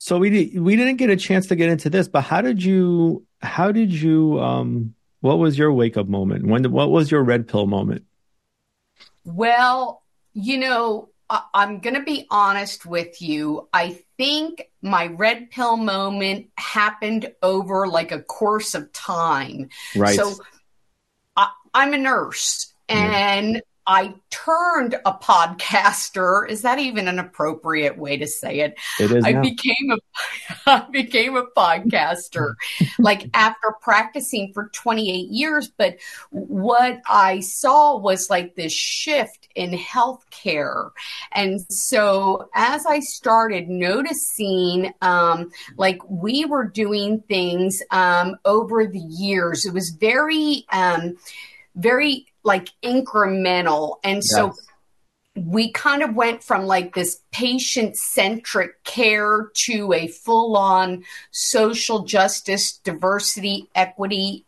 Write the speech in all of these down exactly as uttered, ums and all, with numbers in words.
So we did, we didn't get a chance to get into this, but how did you how did you um what was your wake up moment? When what was your red pill moment? Well, you know, I- I'm going to be honest with you. I think my red pill moment happened over like a course of time. Right. So I, I'm a nurse Yeah, and I turned a podcaster. Is that even an appropriate way to say it? it is I now. became a I became a podcaster like after practicing for twenty-eight years. But what I saw was like this shift in healthcare. And so as I started noticing, um, like we were doing things um, over the years, it was very, um, very like incremental. And so Yes. we kind of went from like this patient centric care to a full on social justice, diversity, equity,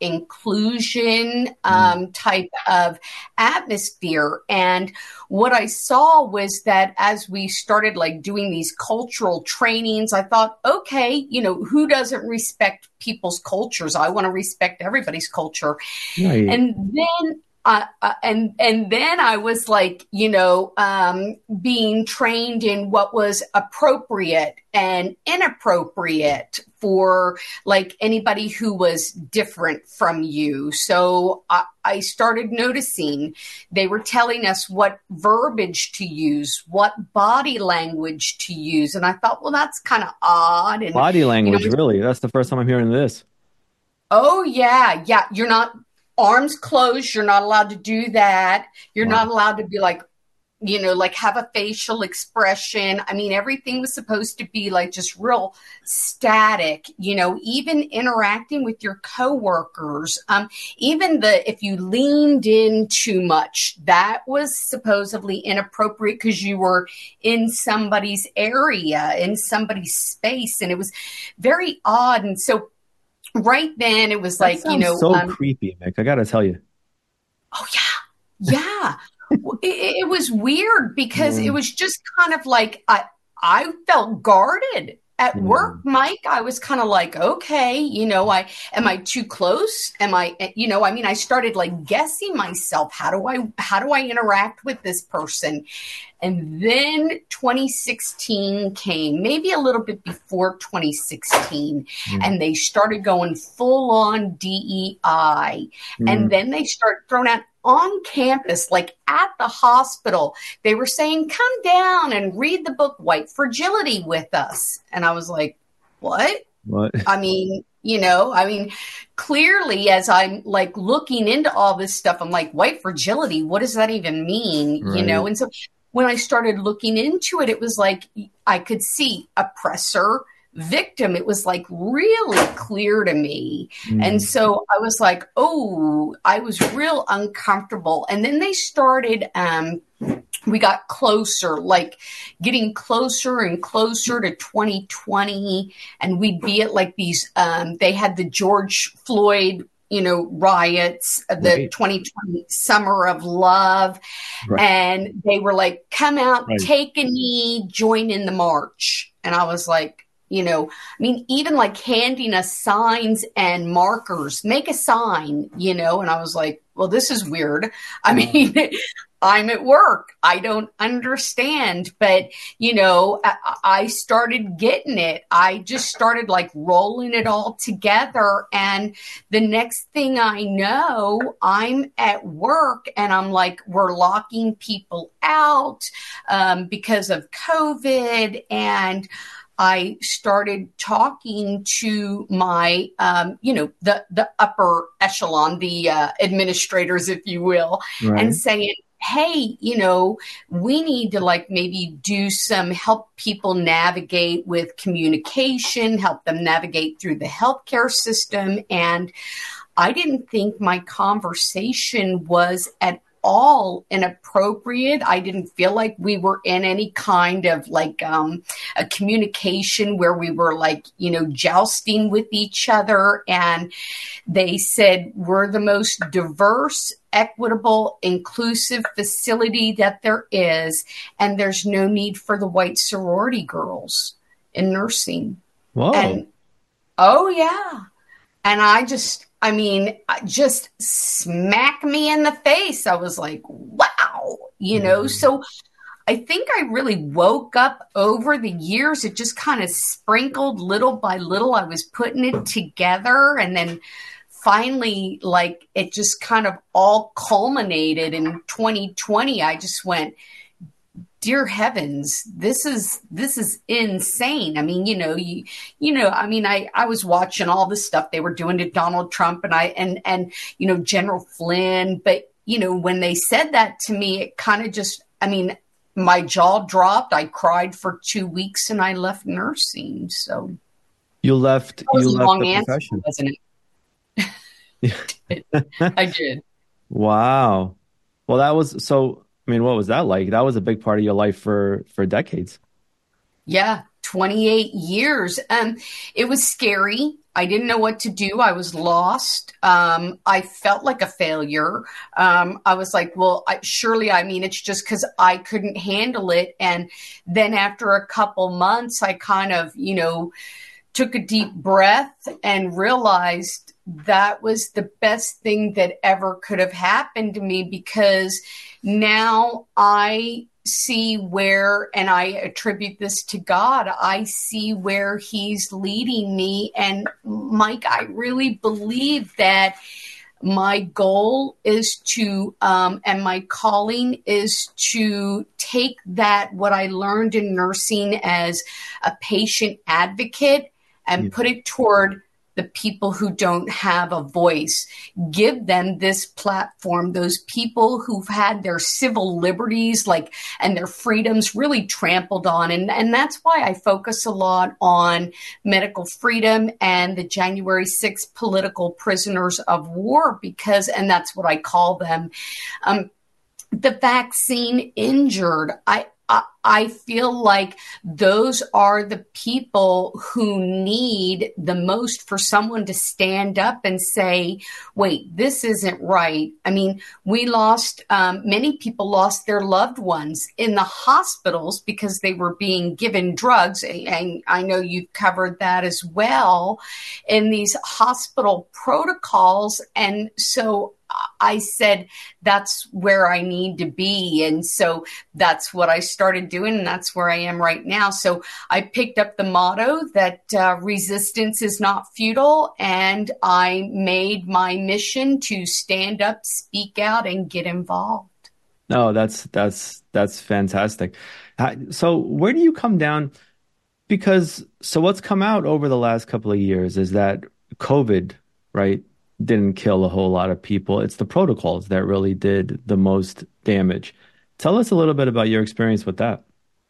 inclusion Mm. um, type of atmosphere. And what I saw was that as we started like doing these cultural trainings, I thought, okay, you know, who doesn't respect people's cultures? I want to respect everybody's culture. Right. And then uh, uh, and and then I was like, you know, um, being trained in what was appropriate and inappropriate for like anybody who was different from you. So I, I started noticing they were telling us what verbiage to use, what body language to use, and I thought, well, that's kind of odd. And Body you know, language, really. That's the first time I'm hearing this. oh, yeah. Yeah. You're not arms closed. You're not allowed to do that. You're not Wow. allowed to be like, you know, like have a facial expression. I mean, everything was supposed to be like just real static, you know, even interacting with your coworkers. Um, even the, if you leaned in too much, that was supposedly inappropriate because you were in somebody's area, in somebody's space. And it was very odd. And so right then it was That like, you sounds know, so um, creepy, Mick. I gotta tell you. oh yeah, yeah. Well, It, it was weird because it Mm, was just kind of like I I felt guarded at work, mm, Mike. I was kind of like, okay, you know, I am I too close? Am I, you know, I mean, I started like guessing myself. How do I how do I interact with this person? And then twenty sixteen came, maybe a little bit before twenty sixteen, mm, and they started going full on D E I. And mm. then they start throwing out on campus, like at the hospital. They were saying, come down and read the book White Fragility with us. And I was like, what? What? I mean, you know, I mean, clearly, as I'm like looking into all this stuff, I'm like, white fragility, what does that even mean? You know, Right. and so when I started looking into it, it was like I could see oppressor, victim. It was like really clear to me. And Mm. so I was like, oh, I was real uncomfortable. And then they started, um, we got closer, like getting closer and closer to twenty twenty. And we'd be at like these, um, they had the George Floyd, you know, riots, uh, the Right. twenty twenty Summer of Love. Right. And they were like, come out, Right. take a knee, join in the march. And I was like, you know, I mean, even like handing us signs and markers, make a sign, you know, and I was like, well, this is weird. I Wow. mean, I'm at work. I don't understand. But, you know, I, I started getting it. I just started like rolling it all together. And the next thing I know, I'm at work and I'm like, we're locking people out um, because of COVID. And I started talking to my, um, you know, the the upper echelon, the uh, administrators, if you will, and Right. saying, hey, you know, we need to like maybe do some help people navigate with communication, help them navigate through the healthcare system. And I didn't think my conversation was at all inappropriate. I didn't feel like we were in any kind of like um, a communication where we were like, you know, jousting with each other. And they said, we're the most diverse, equitable, inclusive facility that there is. And there's no need for the white sorority girls in nursing. Whoa. And oh, yeah. And I just, I mean, just smack me in the face. I was like, wow, you know, Yeah. so I think I really woke up over the years. It just kind of sprinkled little by little. I was putting it together. And then finally, like, it just kind of all culminated in twenty twenty. I just went, dear heavens, this is this is insane. I mean, you know, you you know, I mean, I I was watching all the stuff they were doing to Donald Trump and I and and you know, General Flynn, but you know, when they said that to me, it kind of just, I mean, my jaw dropped. I cried for two weeks and I left nursing. So You left that was you a left long the answer, profession. wasn't it? I did. Wow. Well, that was so, I mean, what was that like? That was a big part of your life for for decades. Yeah, twenty-eight years. Um, it was scary. I didn't know what to do. I was lost. Um, I felt like a failure. Um, I was like, well, I, surely, I mean, it's just because I couldn't handle it. And then after a couple months, I kind of, you know, took a deep breath and realized that was the best thing that ever could have happened to me because now I see where, and I attribute this to God, I see where He's leading me. And Mike, I really believe that my goal is to, um, and my calling is to take that, what I learned in nursing as a patient advocate, Yeah. and put it toward the people who don't have a voice. Give them this platform, those people who've had their civil liberties like and their freedoms really trampled on. And, and that's why I focus a lot on medical freedom and the January sixth political prisoners of war, because, and that's what I call them, um, the vaccine injured. I, I I feel like those are the people who need the most for someone to stand up and say, wait, this isn't right. I mean, we lost, um, many people lost their loved ones in the hospitals because they were being given drugs. And I know you've covered that as well in these hospital protocols. And so I said, that's where I need to be. And so that's what I started doing. And that's where I am right now. So I picked up the motto that uh, resistance is not futile. And I made my mission to stand up, speak out, and get involved. No, that's that's that's fantastic. Uh, So where do you come down? Because so what's come out over the last couple of years is that COVID, right, didn't kill a whole lot of people. It's the protocols that really did the most damage. Tell us a little bit about your experience with that.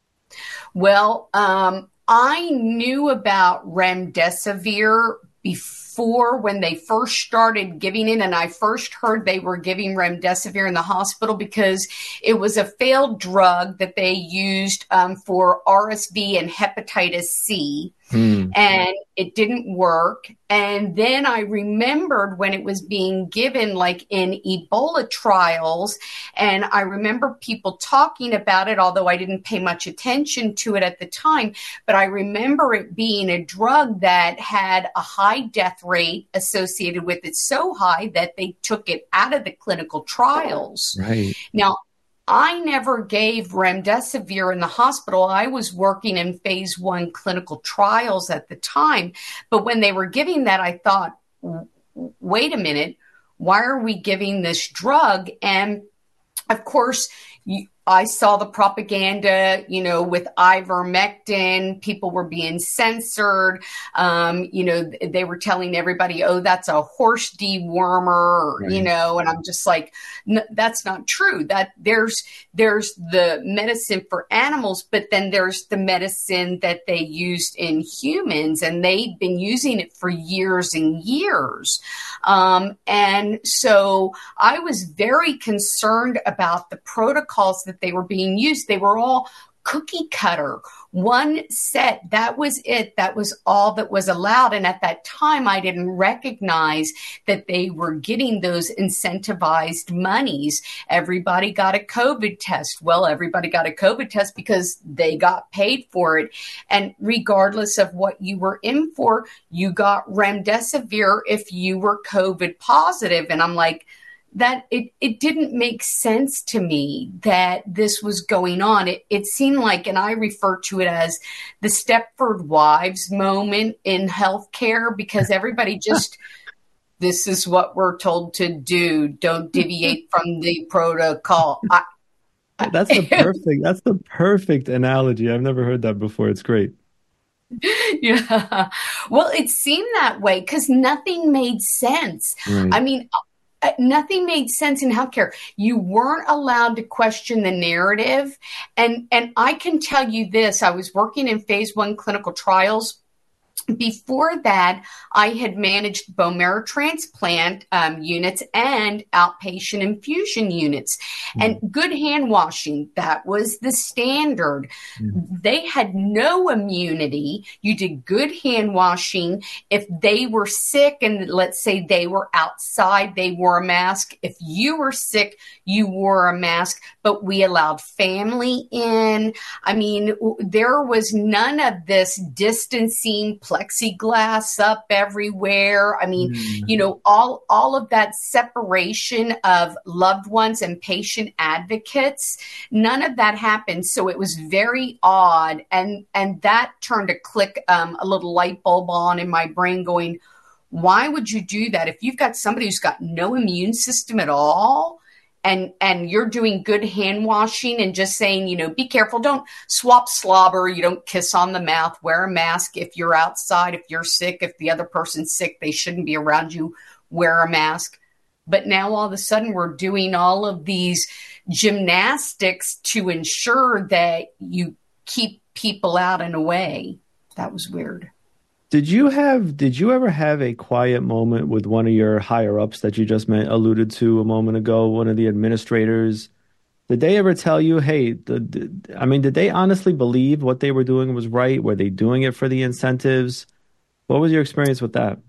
Well, um, I knew about remdesivir before when they first started giving it, and I first heard they were giving remdesivir in the hospital because it was a failed drug that they used um, for R S V and hepatitis C. Hmm. And it didn't work. And then I remembered when it was being given, like in Ebola trials, and I remember people talking about it, although I didn't pay much attention to it at the time. But I remember it being a drug that had a high death rate associated with it, so high that they took it out of the clinical trials. Right. Now, I never gave remdesivir in the hospital. I was working in phase one clinical trials at the time. But when they were giving that, I thought, wait a minute, why are we giving this drug? And of course, I saw the propaganda, you know, with ivermectin. People were being censored. Um, you know, they were telling everybody, oh, that's a horse dewormer, Right. you know, and I'm just like, that's not true. That there's, there's the medicine for animals, but then there's the medicine that they used in humans, and they've been using it for years and years. Um, and so I was very concerned about the protocols that they were being used. They were all cookie cutter, one set. That was it. That was all that was allowed. And at that time, I didn't recognize that they were getting those incentivized monies. Everybody got a COVID test. Well, everybody got a COVID test because they got paid for it. And regardless of what you were in for, you got remdesivir if you were COVID positive. And I'm like, that it, it didn't make sense to me that this was going on. It, it seemed like, and I refer to it as the Stepford Wives moment in healthcare, because everybody just, this is what we're told to do. Don't deviate from the protocol. I, That's the perfect, that's the perfect analogy. I've never heard that before. It's great. Yeah. Well, it seemed that way because nothing made sense. Right. I mean, Uh, nothing made sense in healthcare. You weren't allowed to question the narrative. And, and I can tell you this, I was working in phase one clinical trials. Before that, I had managed bone marrow transplant um, units and outpatient infusion units. Mm. And good hand washing, that was the standard. Mm. They had no immunity. You did good hand washing. If they were sick and let's say they were outside, they wore a mask. If you were sick, you wore a mask, but we allowed family in. I mean, there was none of this distancing, plexiglass up everywhere. I mean, mm. you know, all, all of that separation of loved ones and patient advocates, none of that happened. So it was very odd. And, and that turned a click, um, a little light bulb on in my brain going, why would you do that? If you've got somebody who's got no immune system at all, and and you're doing good hand washing and just saying, you know, be careful, don't swap slobber, you don't kiss on the mouth, wear a mask if you're outside, if you're sick, if the other person's sick, they shouldn't be around you, wear a mask. But now all of a sudden we're doing all of these gymnastics to ensure that you keep people out and away. That was weird. Did you have, did you ever have a quiet moment with one of your higher ups that you just met, alluded to a moment ago, one of the administrators? Did they ever tell you, hey, the, the, I mean, did they honestly believe what they were doing was right? Were they doing it for the incentives? What was your experience with that?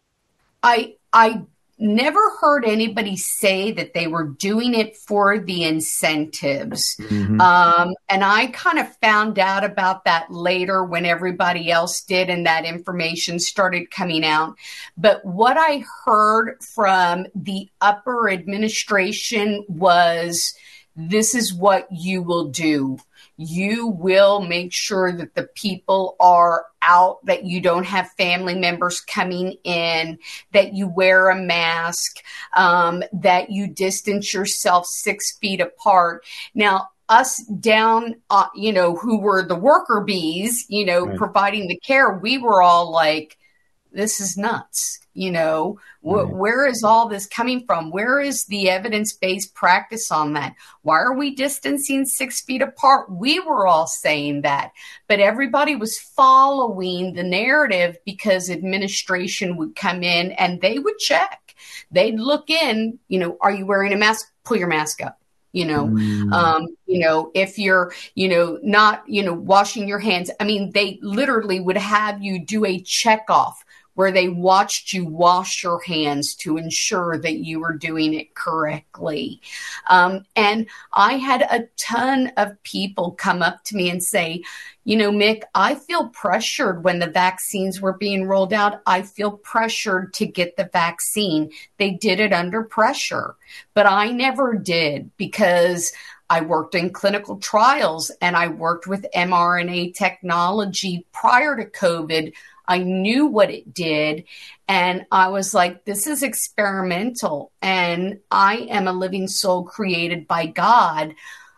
I, I never heard anybody say that they were doing it for the incentives. Mm-hmm. Um, and I kind of found out about that later when everybody else did and that information started coming out. But what I heard from the upper administration was, this is what you will do. You will make sure that the people are out, that you don't have family members coming in, that you wear a mask, um, that you distance yourself six feet apart. Now, us down, uh, you know, who were the worker bees, you know, right. providing the care, we were all like, this is nuts. You know, wh- right. where is all this coming from? Where is the evidence-based practice on that? Why are we distancing six feet apart? We were all saying that, but everybody was following the narrative because administration would come in and they would check. They'd look in, you know, are you wearing a mask? Pull your mask up. You know, mm. um, you know, if you're, you know, not, you know, washing your hands. I mean, they literally would have you do a check off where they watched you wash your hands to ensure that you were doing it correctly. Um, and I had a ton of people come up to me and say, you know, Mick, I feel pressured when the vaccines were being rolled out. I feel pressured to get the vaccine. They did it under pressure, but I never did because I worked in clinical trials and I worked with mRNA technology prior to COVID. I knew what it did. And I was like, this is experimental. And I am a living soul created by God.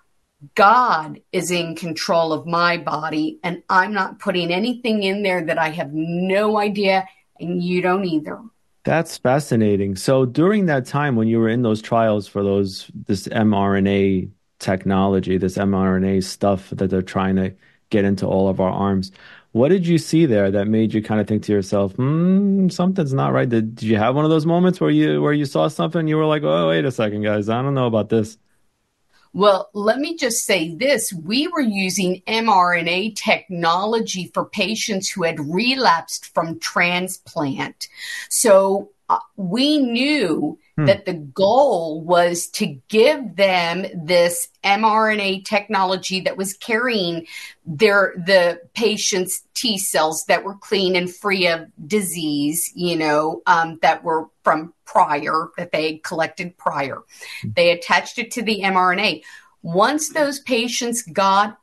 God is in control of my body. And I'm not putting anything in there that I have no idea. And you don't either. That's fascinating. So during that time when you were in those trials for those, this mRNA technology, this mRNA stuff that they're trying to get into all of our arms, what did you see there that made you kind of think to yourself, hmm, something's not right? Did, did you have one of those moments where you where you saw something and you were like, oh, wait a second, guys, I don't know about this? Well, let me just say this. We were using mRNA technology for patients who had relapsed from transplant. So uh, we knew Hmm. that the goal was to give them this mRNA technology that was carrying their the patient's T cells that were clean and free of disease, you know, um, that were from prior, that they had collected prior. They attached it to the mRNA. Once those patients got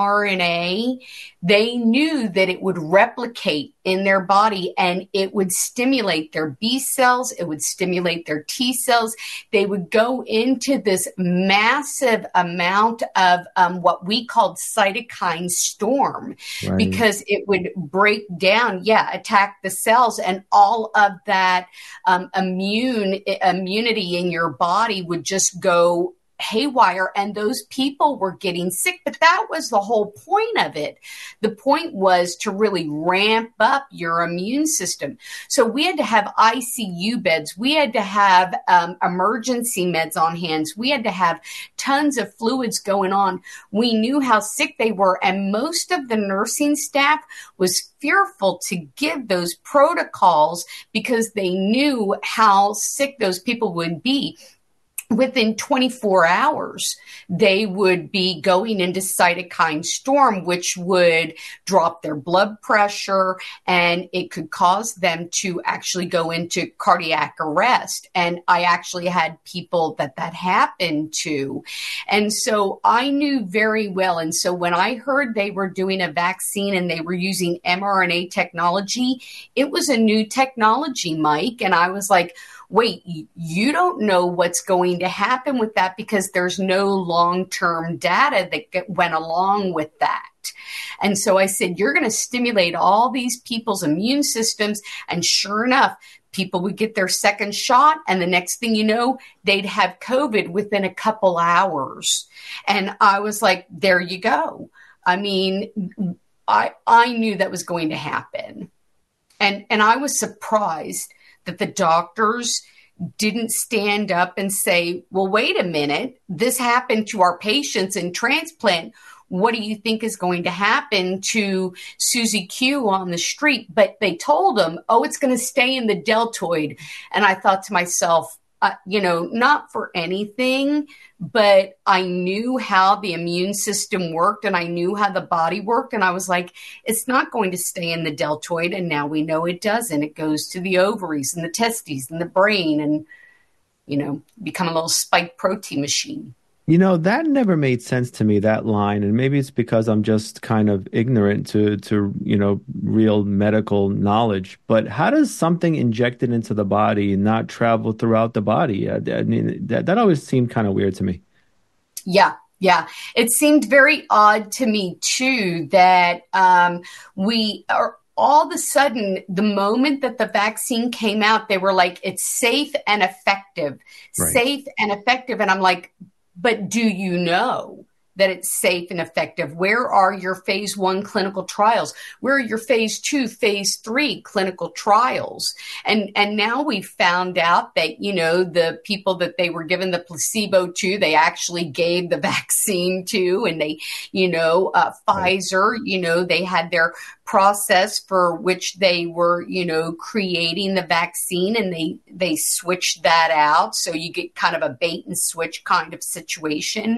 mRNA, they knew that it would replicate in their body and it would stimulate their B cells, it would stimulate their T cells. They would go into this massive amount of um, what we called cytokine storm Right. because it would break down, yeah, attack the cells, and all of that um, immune immunity in your body would just go haywire, and those people were getting sick. But that was the whole point of it. The point was to really ramp up your immune system. So we had to have I C U beds. We had to have um, emergency meds on hands. We had to have tons of fluids going on. We knew how sick they were, and most of the nursing staff was fearful to give those protocols because they knew how sick those people would be. Within twenty-four hours, they would be going into cytokine storm, which would drop their blood pressure, and it could cause them to actually go into cardiac arrest. And I actually had people that that happened to. And so I knew very well. And so when I heard they were doing a vaccine and they were using mRNA technology, it was a new technology, Mike. And I was like, wait, you don't know what's going to happen with that because there's no long-term data that get, went along with that. And so I said, you're going to stimulate all these people's immune systems. And sure enough, people would get their second shot. And the next thing you know, they'd have COVID within a couple hours. And I was like, there you go. I mean, I, I knew that was going to happen. And, and I was surprised that the doctors didn't stand up and say, well, wait a minute, this happened to our patients in transplant. What do you think is going to happen to Susie Q on the street? But they told them, oh, it's going to stay in the deltoid. And I thought to myself, uh, you know, not for anything, but I knew how the immune system worked and I knew how the body worked. And I was like, it's not going to stay in the deltoid. And now we know it doesn't. It goes to the ovaries and the testes and the brain and, you know, become a little spike protein machine. You know, that never made sense to me, that line. And maybe it's because I'm just kind of ignorant to, to, you know, real medical knowledge. But how does something injected into the body not travel throughout the body? I, I mean, that, that always seemed kind of weird to me. Yeah. Yeah. It seemed very odd to me, too, that um, we are all of a sudden, the moment that the vaccine came out, they were like, it's safe and effective, Right. safe and effective. And I'm like, but do you know that it's safe and effective? Where are your phase one clinical trials? Where are your phase two, phase three clinical trials? And and now we found out that, you know, the people that they were given the placebo to, they actually gave the vaccine to, and they, you know, uh, Right. Pfizer, you know, they had their process for which they were, you know, creating the vaccine, and they they switched that out. So you get kind of a bait and switch kind of situation.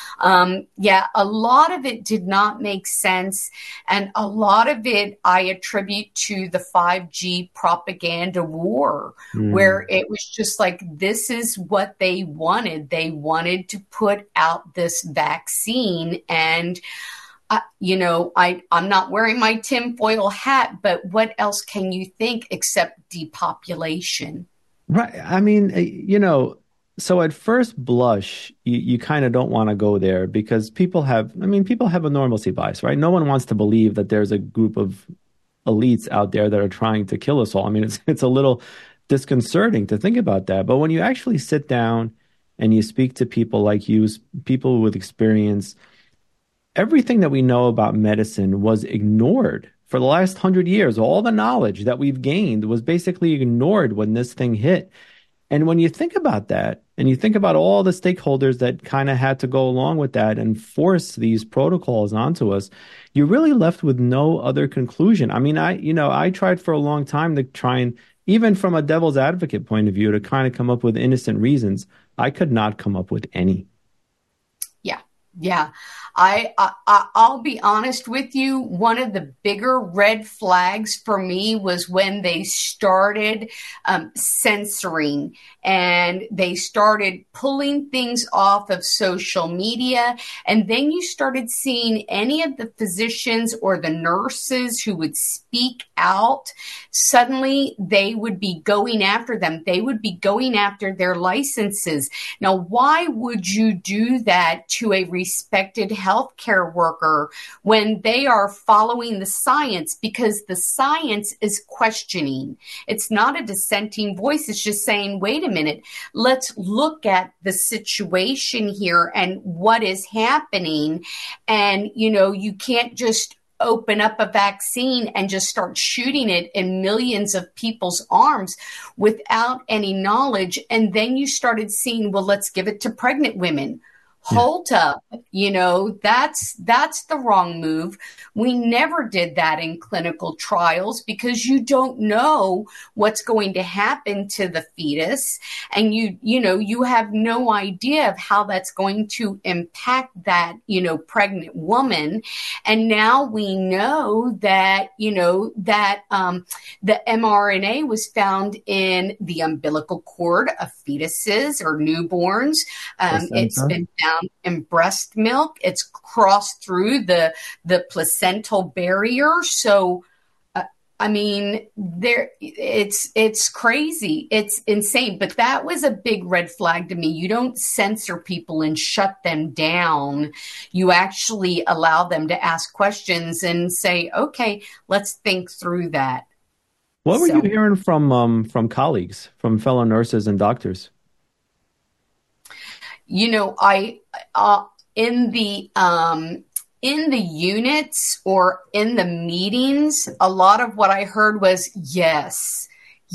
Um, yeah, a lot of it did not make sense. And a lot of it I attribute to the five G propaganda war, where Mm. it was just like, this is what they wanted. They wanted to put out this vaccine. And, uh, you know, I, I'm not wearing my tinfoil hat, but what else can you think except depopulation? Right. I mean, uh, you know, so at first blush, you, you kind of don't want to go there because people have, I mean, people have a normalcy bias, right? No one wants to believe that there's a group of elites out there that are trying to kill us all. I mean, it's it's a little disconcerting to think about that. But when you actually sit down and you speak to people like you, s- people with experience, everything that we know about medicine was ignored for the last hundred years. All the knowledge that we've gained was basically ignored when this thing hit. And when you think about that, and you think about all the stakeholders that kind of had to go along with that and force these protocols onto us, you're really left with no other conclusion. I mean, I, you know, I tried for a long time to try and, even from a devil's advocate point of view, to kind of come up with innocent reasons. I could not come up with any. Yeah. Yeah. I, I, I'll be honest with you. One of the bigger red flags for me was when they started um, censoring and they started pulling things off of social media. And then you started seeing any of the physicians or the nurses who would speak out. Suddenly they would be going after them. They would be going after their licenses. Now, why would you do that to a respected healthcare worker when they are following the science? Because the science is questioning. It's not a dissenting voice. It's just saying, wait a minute, let's look at the situation here and what is happening. And, you know, you can't just open up a vaccine and just start shooting it in millions of people's arms without any knowledge. And then you started seeing, well, let's give it to pregnant women. Hold up, you know, that's that's the wrong move. We never did that in clinical trials because you don't know what's going to happen to the fetus. And you, you know, you have no idea of how that's going to impact that, you know, pregnant woman. And now we know that, you know, that um, the mRNA was found in the umbilical cord of fetuses or newborns. Um, it's been found in breast milk. It's crossed through the the placental barrier. So, uh, I mean, there it's it's crazy. It's insane. But that was a big red flag to me. You don't censor people and shut them down. You actually allow them to ask questions and say, "Okay, let's think through that." What were So, you hearing from um, from colleagues, from fellow nurses and doctors? you know, I uh, in the um, in the units or in the meetings, a lot of what I heard was yes,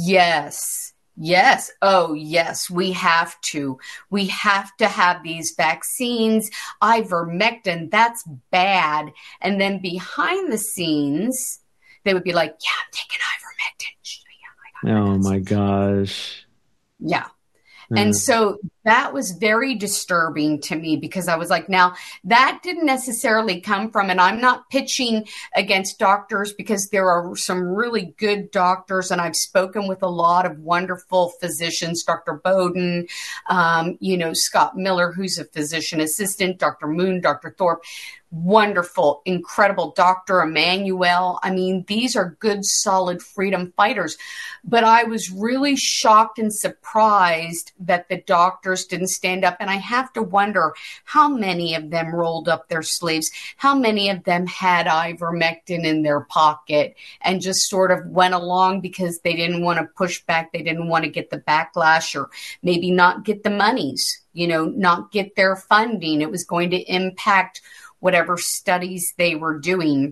yes, yes. Oh, yes, we have to. We have to have these vaccines. Ivermectin, that's bad. And then behind the scenes, they would be like, yeah, I'm taking ivermectin. Yeah, I got Oh it. my gosh. Yeah. And Yeah. so that was very disturbing to me because I was like, now that didn't necessarily come from, and I'm not pitching against doctors because there are some really good doctors, and I've spoken with a lot of wonderful physicians, Doctor Bowden, um, you know, Scott Miller, who's a physician assistant, Doctor Moon, Doctor Thorpe. Wonderful, incredible Doctor Emmanuel. I mean, these are good, solid freedom fighters. But I was really shocked and surprised that the doctors didn't stand up. And I have to wonder how many of them rolled up their sleeves, how many of them had ivermectin in their pocket and just sort of went along because they didn't want to push back. They didn't want to get the backlash or maybe not get the monies, you know, not get their funding. It was going to impact whatever studies they were doing.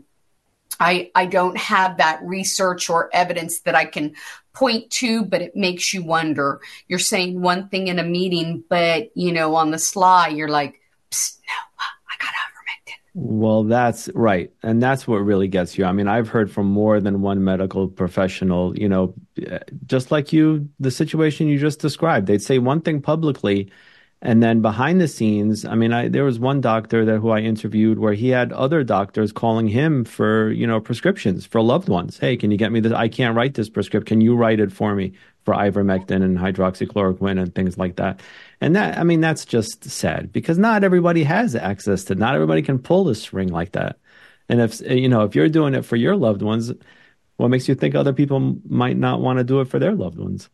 I, I don't have that research or evidence that I can point to, but it makes you wonder. You're saying one thing in a meeting, but, you know, on the sly, you're like, psst, no, I got ivermectin. Well, that's right. And that's what really gets you. I mean, I've heard from more than one medical professional, you know, just like you, the situation you just described. They'd say one thing publicly, and then behind the scenes, I mean, I there was one doctor that who I interviewed where he had other doctors calling him for, you know, prescriptions for loved ones. Hey, can you get me this? I can't write this prescription. Can you write it for me for ivermectin and hydroxychloroquine and things like that? And that, I mean, that's just sad because not everybody has access to, not everybody can pull the string like that. And if, you know, if you're doing it for your loved ones, what makes you think other people might not want to do it for their loved ones?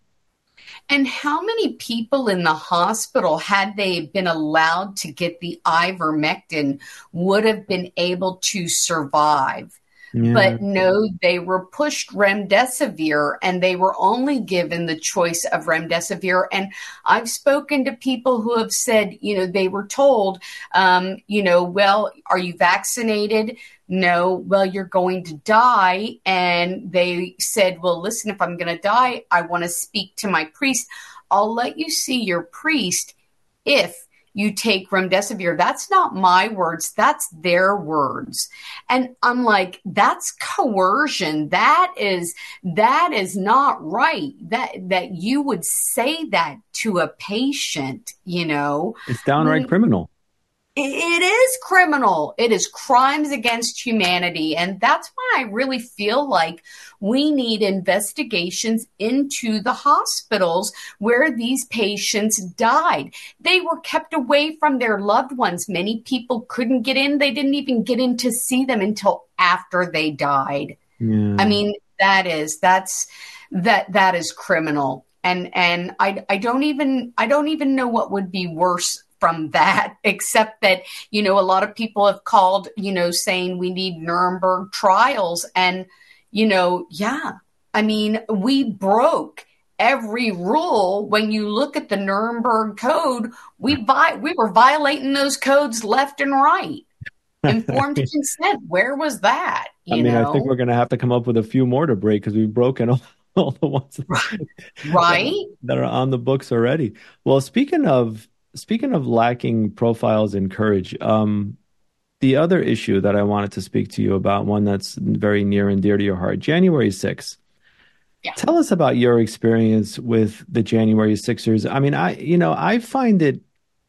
And how many people in the hospital, had they been allowed to get the ivermectin, would have been able to survive? Yeah. But no, they were pushed remdesivir and they were only given the choice of remdesivir. And I've spoken to people who have said, you know, they were told, um, you know, well, are you vaccinated? No, well, you're going to die. And they said, well, listen, if I'm going to die, I want to speak to my priest. I'll let you see your priest if you take remdesivir. That's not my words. That's their words. And I'm like, that's coercion. That is, that is not right. That, that you would say that to a patient, you know. It's downright I mean, criminal. it is criminal. It is crimes against humanity. And that's why I really feel like we need investigations into the hospitals where these patients died. They were kept away from their loved ones. Many people couldn't get in. They didn't even get in to see them until after they died. Yeah. I mean, that is, that's, that, that is criminal. And, and I, I don't even, I don't even know what would be worse from that, except that, you know, a lot of people have called, you know, saying we need Nuremberg trials. And, you know, yeah, I mean, we broke every rule. When you look at the Nuremberg Code, we vi- we were violating those codes left and right. Informed consent, where was that? You I mean, know? I think we're going to have to come up with a few more to break because we've broken all, all the ones that, right? that are on the books already. Well, speaking of Speaking of lacking profiles in courage, um, the other issue that I wanted to speak to you about, one that's very near and dear to your heart, January sixth. Yeah. Tell us about your experience with the January sixers. I mean, I, you know, I find it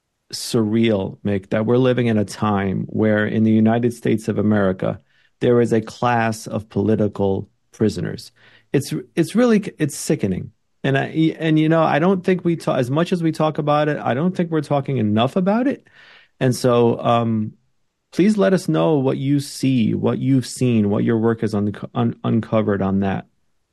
surreal, Mick, that we're living in a time where in the United States of America, there is a class of political prisoners. It's, it's really, it's sickening. And I, and you know, I don't think we talk as much as we talk about it. I don't think we're talking enough about it. And so, um, please let us know what you see, what you've seen, what your work has un- un- uncovered on that.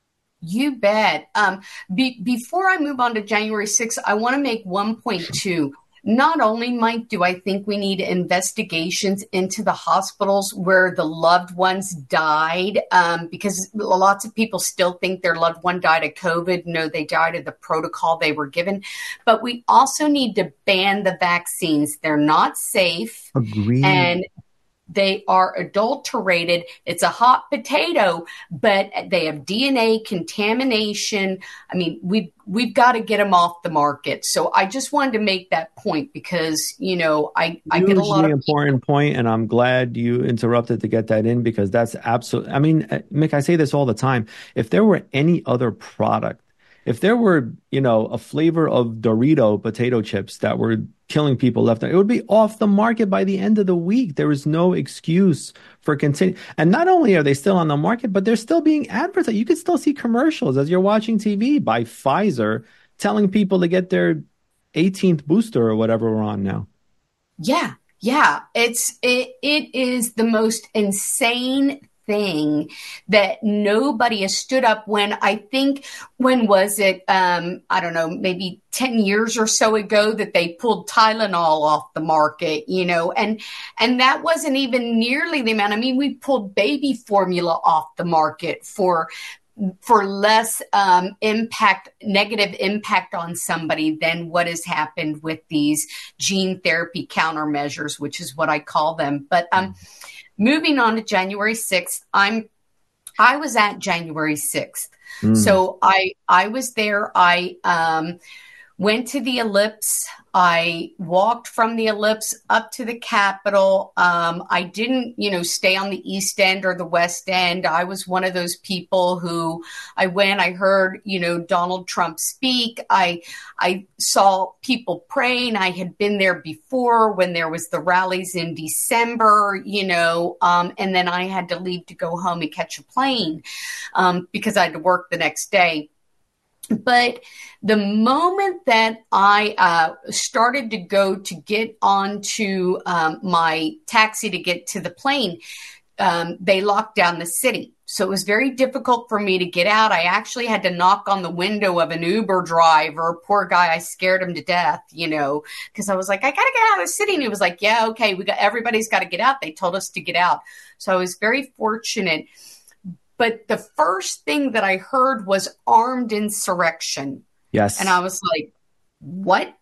You bet. Um, be, before I move on to January sixth, I want to make one point too. Not only, Mike, do I think we need investigations into the hospitals where the loved ones died, um, because lots of people still think their loved one died of COVID. No, they died of the protocol they were given. But we also need to ban the vaccines. They're not safe. Agreed. And they are adulterated. It's a hot potato, but they have D N A contamination. I mean, we've, we've got to get them off the market. So I just wanted to make that point because, you know, I, I get a lot of important point, and I'm glad you interrupted to get that in because that's absolutely, I mean, Mick, I say this all the time. If there were any other product, if there were, you know, a flavor of Dorito potato chips that were killing people left, it would be off the market by the end of the week. There is no excuse for continue. And not only are they still on the market, but they're still being advertised. You can still see commercials as you're watching T V by Pfizer telling people to get their eighteenth booster or whatever we're on now. Yeah, yeah. It's it it is the most insane thing that nobody has stood up when I think, when was it? Um, I don't know, maybe ten years or so ago that they pulled Tylenol off the market, you know, and, and that wasn't even nearly the amount. I mean, we pulled baby formula off the market for for less um, impact, negative impact on somebody than what has happened with these gene therapy countermeasures, which is what I call them. But um, moving on to January sixth, I'm I was at January sixth. Mm. So I I was there. I um, went to the Ellipse. I walked from the Ellipse up to the Capitol. Um, I didn't, you know, stay on the East End or the West End. I was one of those people who I went, I heard, you know, Donald Trump speak. I, I saw people praying. I had been there before when there was the rallies in December, you know, um, and then I had to leave to go home and catch a plane, um, because I had to work the next day. But the moment that I uh, started to go to get onto um, my taxi to get to the plane, um, they locked down the city. So it was very difficult for me to get out. I actually had to knock on the window of an Uber driver. Poor guy, I scared him to death, you know, because I was like, I got to get out of the city. And he was like, yeah, okay, we got, everybody's got to get out. They told us to get out. So I was very fortunate. But the first thing that I heard was armed insurrection. Yes. And I was like, what?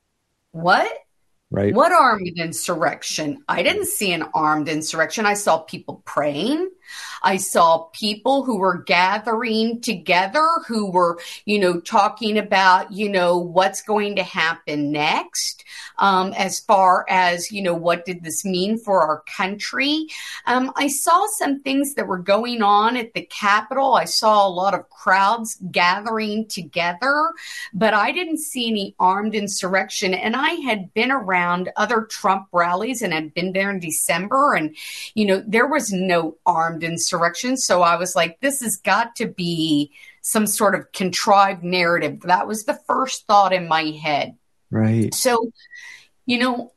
What? Right. What armed insurrection? I didn't see an armed insurrection. I saw people praying. I saw people who were gathering together, who were, you know, talking about, you know, what's going to happen next, um, as far as, you know, what did this mean for our country? Um, I saw some things that were going on at the Capitol. I saw a lot of crowds gathering together, but I didn't see any armed insurrection. And I had been around other Trump rallies and had been there in December, and, you know, there was no armed insurrection. So I was like, this has got to be some sort of contrived narrative. That was the first thought in my head. Right. So, you know,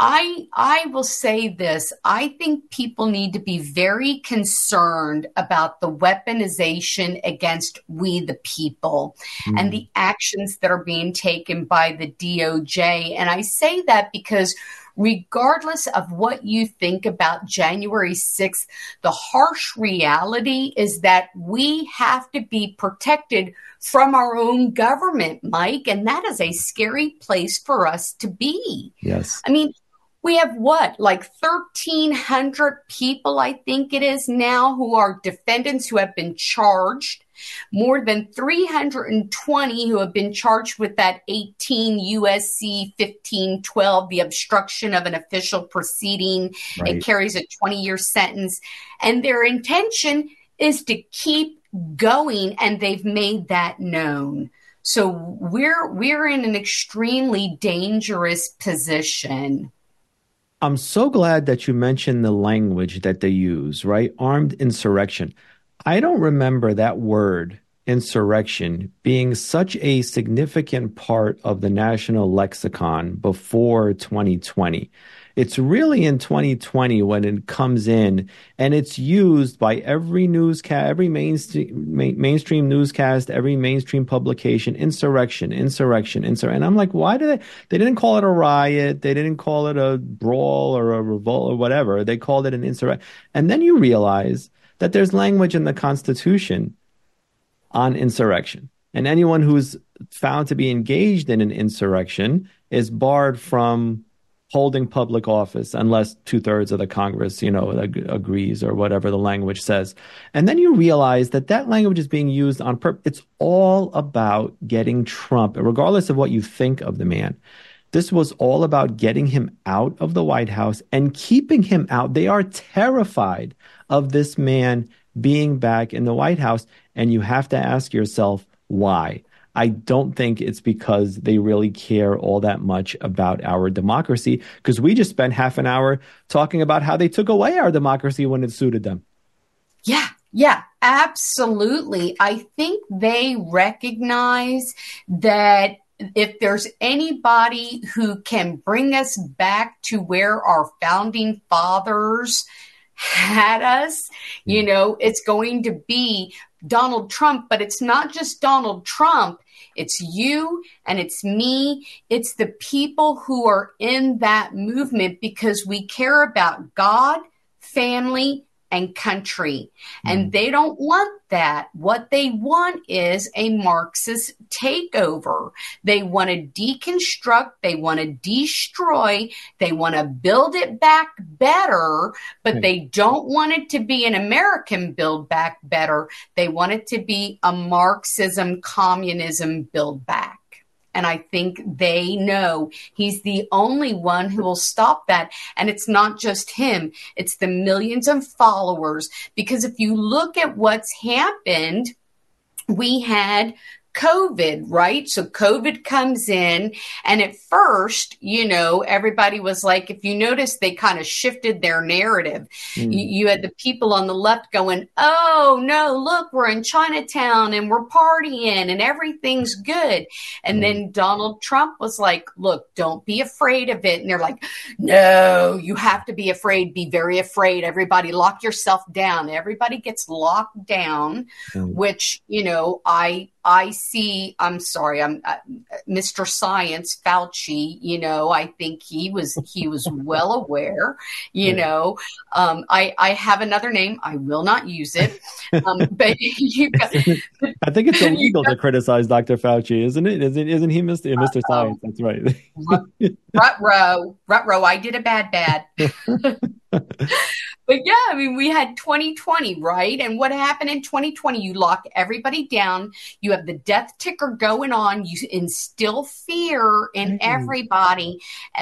I I will say this. I think people need to be very concerned about the weaponization against we the people mm. and the actions that are being taken by the D O J. And I say that because regardless of what you think about January sixth, the harsh reality is that we have to be protected from our own government, Mike. And that is a scary place for us to be. Yes. I mean, we have what, like thirteen hundred people, I think it is now, who are defendants who have been charged. More than three hundred twenty who have been charged with that eighteen U S C fifteen twelve, the obstruction of an official proceeding. Right. It carries a twenty-year sentence. And their intention is to keep going, and they've made that known. So we're we're in an extremely dangerous position. I'm so glad that you mentioned the language that they use, right? Armed insurrection. I don't remember that word, insurrection, being such a significant part of the national lexicon before twenty twenty. It's really in twenty twenty when it comes in, and it's used by every newscast, every mainstream, main, mainstream newscast, every mainstream publication, insurrection, insurrection, insurrection. And I'm like, why did they? They didn't call it a riot. They didn't call it a brawl or a revolt or whatever. They called it an insurrection. And then you realize that there's language in the Constitution on insurrection. And anyone who's found to be engaged in an insurrection is barred from holding public office unless two-thirds of the Congress, you know, ag- agrees or whatever the language says. And then you realize that that language is being used on purpose. It's all about getting Trump, regardless of what you think of the man. This was all about getting him out of the White House and keeping him out. They are terrified of this man being back in the White House. And you have to ask yourself, why? I don't think it's because they really care all that much about our democracy, because we just spent half an hour talking about how they took away our democracy when it suited them. Yeah, yeah, absolutely. I think they recognize that if there's anybody who can bring us back to where our founding fathers had us, you know, it's going to be Donald Trump. But it's not just Donald Trump. It's you and it's me. It's the people who are in that movement because we care about God, family, and country. And they don't want that. What they want is a Marxist takeover. They want to deconstruct. They want to destroy. They want to build it back better, but mm. they don't want it to be an American build back better. They want it to be a Marxism, communism build back. And I think they know he's the only one who will stop that. And it's not just him. It's the millions of followers. Because if you look at what's happened, we had COVID, right? So COVID comes in, and at first, you know, everybody was like, if you notice, they kind of shifted their narrative. Mm. You, you had the people on the left going, oh, no, look, we're in Chinatown and we're partying and everything's good. And mm. then Donald Trump was like, look, don't be afraid of it. And they're like, no, you have to be afraid. Be very afraid. Everybody lock yourself down. Everybody gets locked down, mm. which, you know, I, I see, I'm sorry, I'm uh, Mister Science, Fauci, you know, I think he was, he was well aware, you yeah. know, um, I, I have another name. I will not use it. Um, but you got, I think it's illegal got, to criticize Doctor Fauci, isn't it? Isn't, isn't he Mister Mister Science? That's right. Rut row, rut row. I did a bad, bad. But yeah, I mean, we had twenty twenty, right? And what happened in twenty twenty? You lock everybody down. You have the death ticker going on. You instill fear in Right. everybody uh,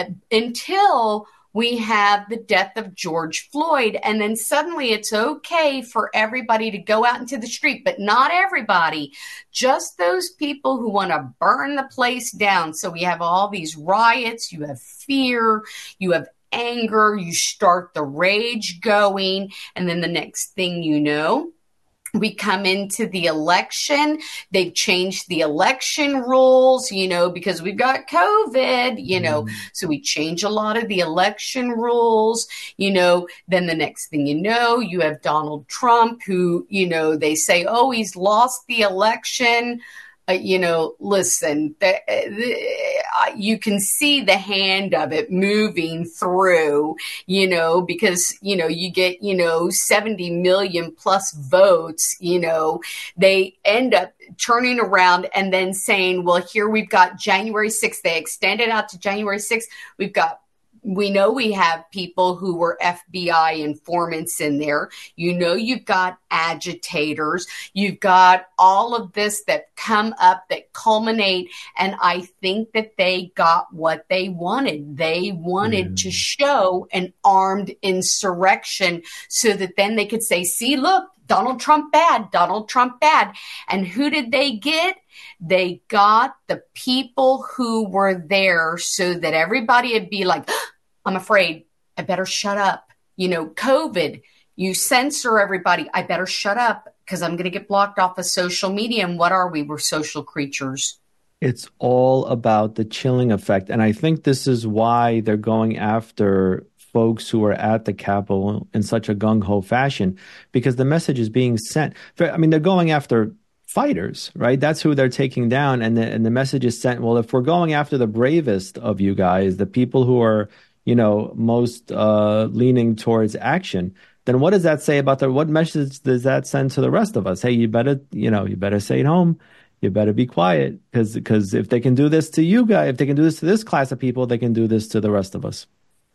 until we have the death of George Floyd. And then suddenly it's okay for everybody to go out into the street, but not everybody, just those people who want to burn the place down. So we have all these riots, you have fear, you have anger, you start the rage going, and then the next thing you know, we come into the election. They've changed the election rules, you know, because we've got COVID, you know, Mm. so we change a lot of the election rules, you know, then the next thing you know, you have Donald Trump who, you know, they say, oh, he's lost the election. Uh, you know, listen, the, the, uh, you can see the hand of it moving through, you know, because, you know, you get, you know, seventy million plus votes, you know, they end up turning around and then saying, well, here we've got January sixth. They extend it out to January sixth. We've got We know we have people who were F B I informants in there. You know, you've got agitators. You've got all of this that come up that culminate. And I think that they got what they wanted. They Yeah. wanted to show an armed insurrection so that then they could say, see, look, Donald Trump bad, Donald Trump bad. And who did they get? They got the people who were there so that everybody would be like, I'm afraid. I better shut up. You know, COVID, you censor everybody. I better shut up because I'm going to get blocked off of social media. And what are we? We're social creatures. It's all about the chilling effect. And I think this is why they're going after folks who are at the Capitol in such a gung-ho fashion, because the message is being sent. I mean, they're going after fighters, right? That's who they're taking down. And the, and the message is sent, well, if we're going after the bravest of you guys, the people who are, you know, most uh, leaning towards action, then what does that say about the, what message does that send to the rest of us? Hey, you better, you know, you better stay at home. You better be quiet because because if they can do this to you guys, if they can do this to this class of people, they can do this to the rest of us.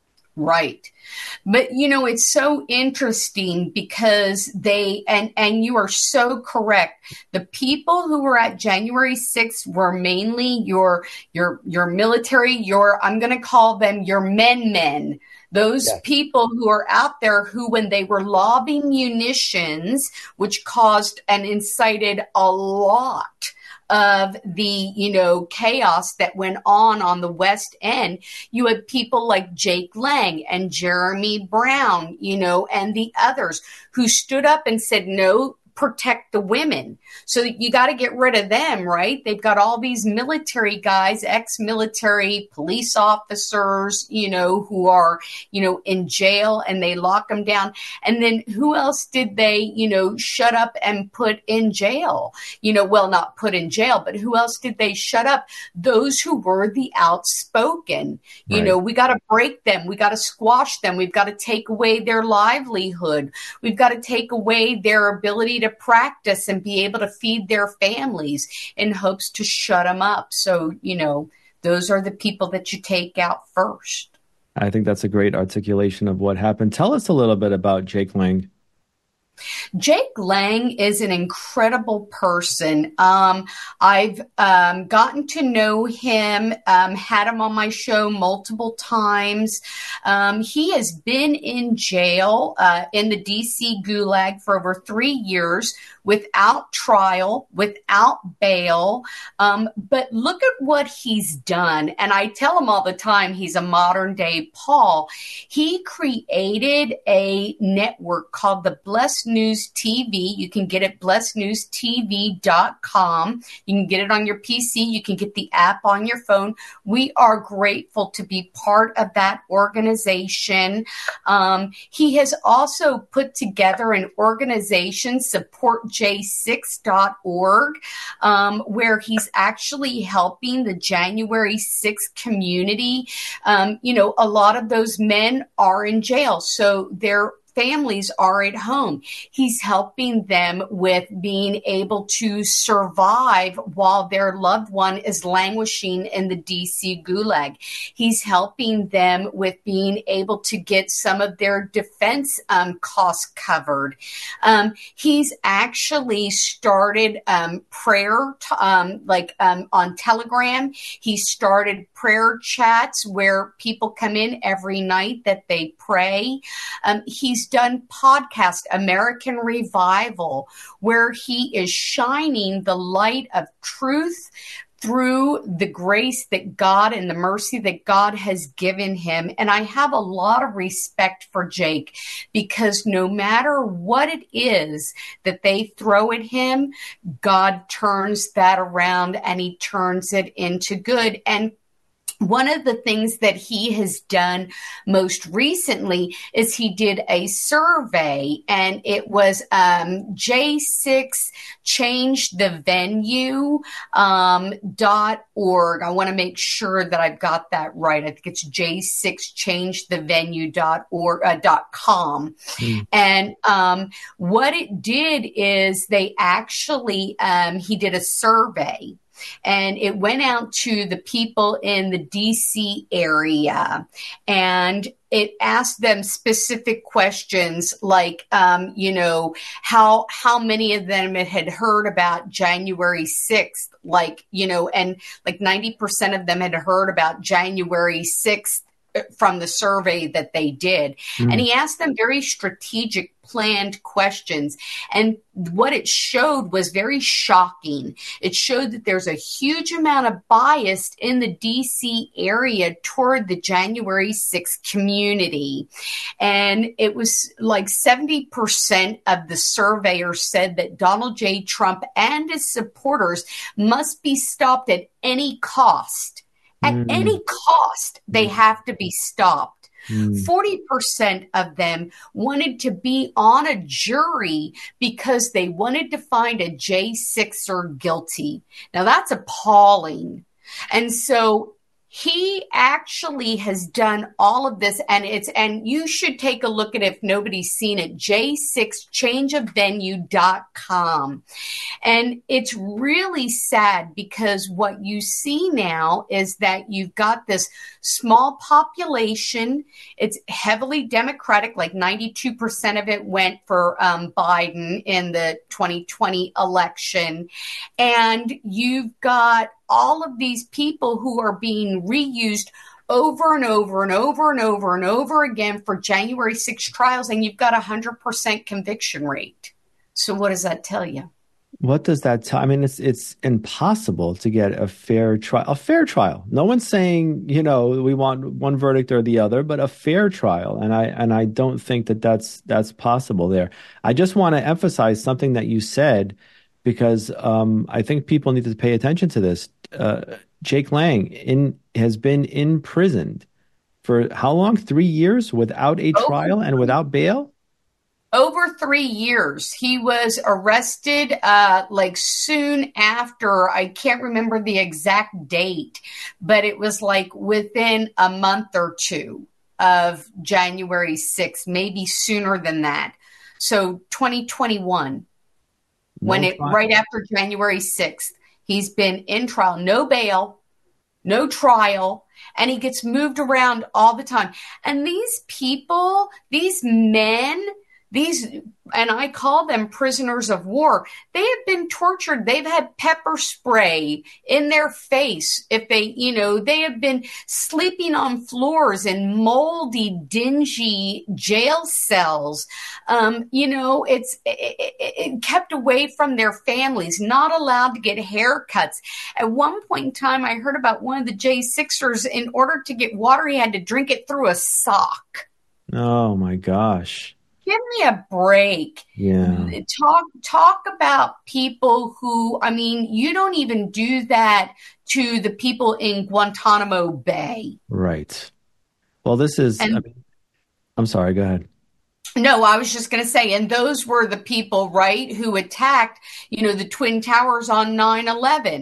Right. But you know, it's so interesting because they and and you are so correct. The people who were at January sixth were mainly your your your military, your I'm going to call them your men men. Those Yeah. people who are out there who, when they were lobbing munitions, which caused and incited a lot of the, you know, chaos that went on on the West End, you had people like Jake Lang and Jeremy Brown, you know, and the others who stood up and said, no, protect the women. So you got to get rid of them, right? They've got all these military guys, ex-military police officers, you know, who are, you know, in jail and they lock them down. And then who else did they, you know, shut up and put in jail? You know, well, not put in jail, but who else did they shut up? Those who were the outspoken. You Right. know, we got to break them. We got to squash them. We've got to take away their livelihood. We've got to take away their ability to practice and be able to feed their families in hopes to shut them up. So, you know, those are the people that you take out first. I think that's a great articulation of what happened. Tell us a little bit about Jake Lang. Jake Lang is an incredible person. Um, I've um, gotten to know him, um, had him on my show multiple times. Um, he has been in jail uh, in the D C Gulag for over three years without trial, without bail. Um, but look at what he's done. And I tell him all the time, he's a modern day Paul. He created a network called the Blessed News T V. You can get it blessed news t v dot com. You can get it on your P C. You can get the app on your phone. We are grateful to be part of that organization. Um, he has also put together an organization, support j six dot org, um, where he's actually helping the January sixth community. Um, you know, a lot of those men are in jail. So they're families are at home. He's helping them with being able to survive while their loved one is languishing in the D C gulag. He's helping them with being able to get some of their defense um, costs covered. Um, he's actually started um, prayer, t- um, like um, on Telegram. He started prayer chats where people come in every night that they pray. Um, he's done podcast American Revival, where he is shining the light of truth through the grace that God and the mercy that God has given him. And I have a lot of respect for Jake, because no matter what it is that they throw at him, God turns that around and he turns it into good. And one of the things that he has done most recently is he did a survey, and it was um, J six change the venue um, dot org. I want to make sure that I've got that right. I think it's J six change the venue dot org, uh, dot com. Mm. And um, what it did is they actually, um, he did a survey. And it went out to the people in the D C area, and it asked them specific questions like, um, you know, how how many of them had heard about January sixth, like, you know, and like ninety percent of them had heard about January sixth from the survey that they did. Mm. And he asked them very strategic, planned questions. And what it showed was very shocking. It showed that there's a huge amount of bias in the D C area toward the January sixth community. And it was like seventy percent of the surveyors said that Donald J. Trump and his supporters must be stopped at any cost. At mm. any cost, they have to be stopped. Mm. forty percent of them wanted to be on a jury because they wanted to find a J sixer guilty. Now, that's appalling. And so he actually has done all of this, and it's, and you should take a look at it if nobody's seen it, J six change of venue dot com. And it's really sad, because what you see now is that you've got this small population. It's heavily Democratic, like ninety-two percent of it went for um, Biden in the twenty twenty election. And you've got all of these people who are being reused over and over and over and over and over again for January sixth trials, and you've got a one hundred percent conviction rate. So what does that tell you? What does that tell? I mean, it's it's impossible to get a fair trial. A fair trial. No one's saying, you know, we want one verdict or the other, but a fair trial. And I and I don't think that that's that's possible there. I just want to emphasize something that you said, because um, I think people need to pay attention to this. Uh, Jake Lang in has been imprisoned for how long? Three years without a trial and without bail? Over three years. He was arrested uh, like soon after. I can't remember the exact date, but it was like within a month or two of January sixth, maybe sooner than that. So twenty twenty-one, no when it trial. Right after January sixth, he's been in trial, no bail, no trial, and he gets moved around all the time. And these people, these men, These, and I call them prisoners of war, they have been tortured. They've had pepper spray in their face. If they, you know, they have been sleeping on floors in moldy, dingy jail cells. Um, you know, it's it, it, it kept away from their families, not allowed to get haircuts. At one point in time, I heard about one of the J sixers, in order to get water, he had to drink it through a sock. Oh, my gosh. Give me a break. Yeah. Talk talk about people who, I mean, you don't even do that to the people in Guantanamo Bay. Right. Well, this is, and, I mean, I'm sorry, go ahead. No, I was just going to say, and those were the people, right, who attacked, you know, the Twin Towers on nine eleven.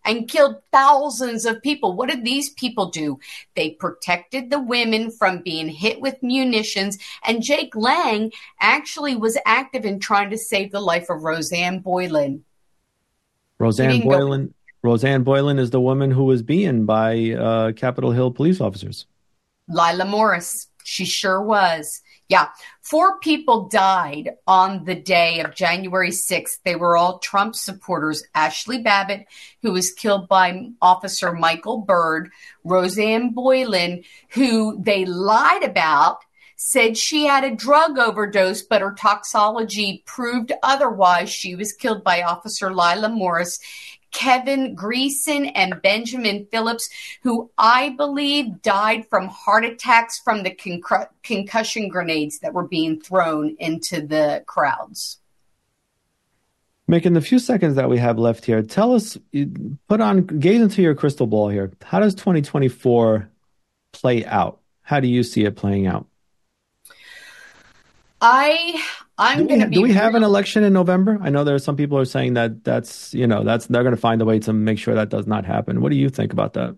and killed thousands of people. What did these people do? They protected the women from being hit with munitions. And Jake Lang actually was active in trying to save the life of Rosanne Boyland. He Rosanne didn't go. Boylan. Rosanne Boylan is the woman who was beaten by uh, Capitol Hill police officers. Lila Morris. She sure was. Yeah. Four people died on the day of January sixth. They were all Trump supporters. Ashley Babbitt, who was killed by Officer Michael Byrd. Rosanne Boylan, who they lied about, said she had a drug overdose, but her toxology proved otherwise. She was killed by Officer Lila Morris. Kevin Greason and Benjamin Phillips, who I believe died from heart attacks from the con- concussion grenades that were being thrown into the crowds. Mick, in the few seconds that we have left here, tell us, put on, gaze into your crystal ball here. How does twenty twenty-four play out? How do you see it playing out? I I'm going to be. Do we have an election in November? I know there are some people who are saying that that's you know that's they're going to find a way to make sure that does not happen. What do you think about that?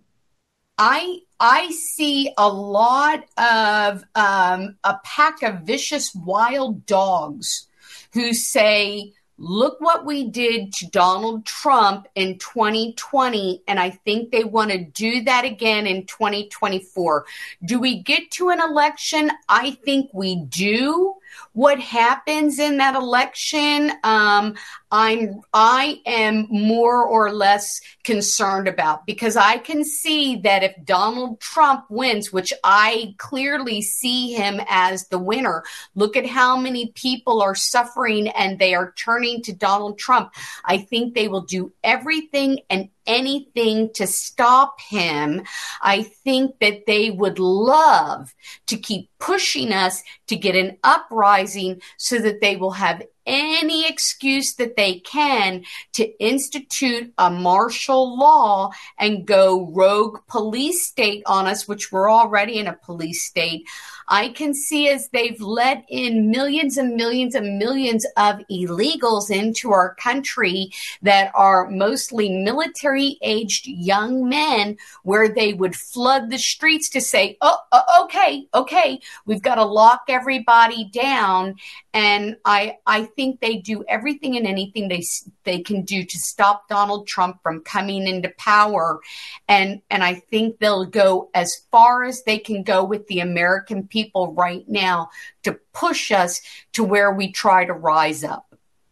I I see a lot of um, a pack of vicious wild dogs who say, look what we did to Donald Trump in twenty twenty, and I think they want to do that again in twenty twenty-four. Do we get to an election? I think we do. What happens in that election, um, I'm I am more or less concerned about, because I can see that if Donald Trump wins, which I clearly see him as the winner, look at how many people are suffering and they are turning to Donald Trump. I think they will do everything and anything to stop him. I think that they would love to keep pushing us to get an uprising so that they will have any excuse that they can to institute a martial law and go rogue police state on us, which we're already in a police state. I can see as they've let in millions and millions and millions of illegals into our country that are mostly military-aged young men, where they would flood the streets to say, oh, oh okay, okay, we've got to lock everybody down. And I I think they do everything and anything they they can do to stop Donald Trump from coming into power. And, and I think they'll go as far as they can go with the American people right now to push us to where we try to rise up.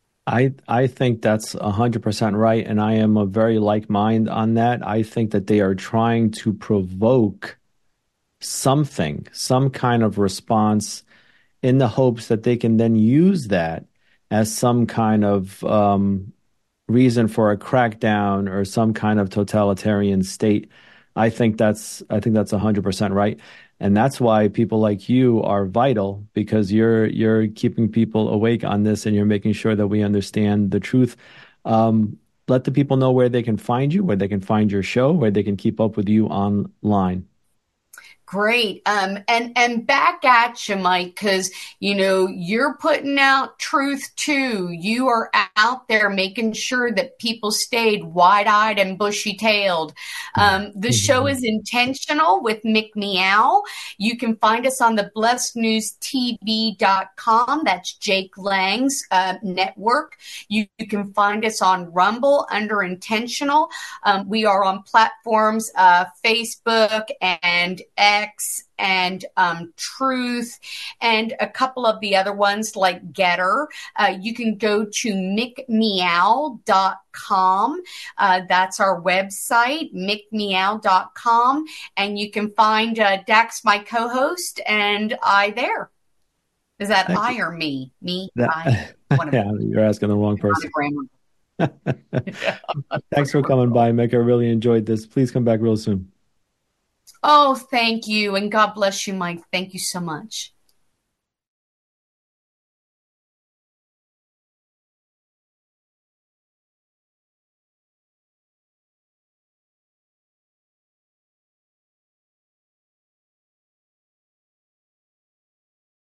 I I think that's one hundred percent right, and I am a very like mind on that. I think that they are trying to provoke something, some kind of response, in the hopes that they can then use that as some kind of um, reason for a crackdown or some kind of totalitarian state. I think that's I think that's one hundred percent right. And that's why people like you are vital, because you're you're keeping people awake on this, and you're making sure that we understand the truth. Um, let the people know where they can find you, where they can find your show, where they can keep up with you online. Great. Um, and, and back at you, Mike, because, you know, you're putting out truth too. You are out there making sure that people stayed wide-eyed and bushy-tailed. Um, the show is intentional with Mick Meow. You can find us on the blessed news t v dot com. That's Jake Lang's uh, network. You, you can find us on Rumble under Intentional. Um, we are on platforms, uh, Facebook and X and um, Truth, and a couple of the other ones like Getter. Uh, you can go to mick meow dot com. Uh, that's our website, mick meow dot com. And you can find uh, Dax, my co-host, and I there. Is that Thank I you. or me? Me, That, I. One of yeah, you're asking the wrong person. Thanks for coming by, Mick. I really enjoyed this. Please come back real soon. Oh, thank you. And God bless you, Mike. Thank you so much.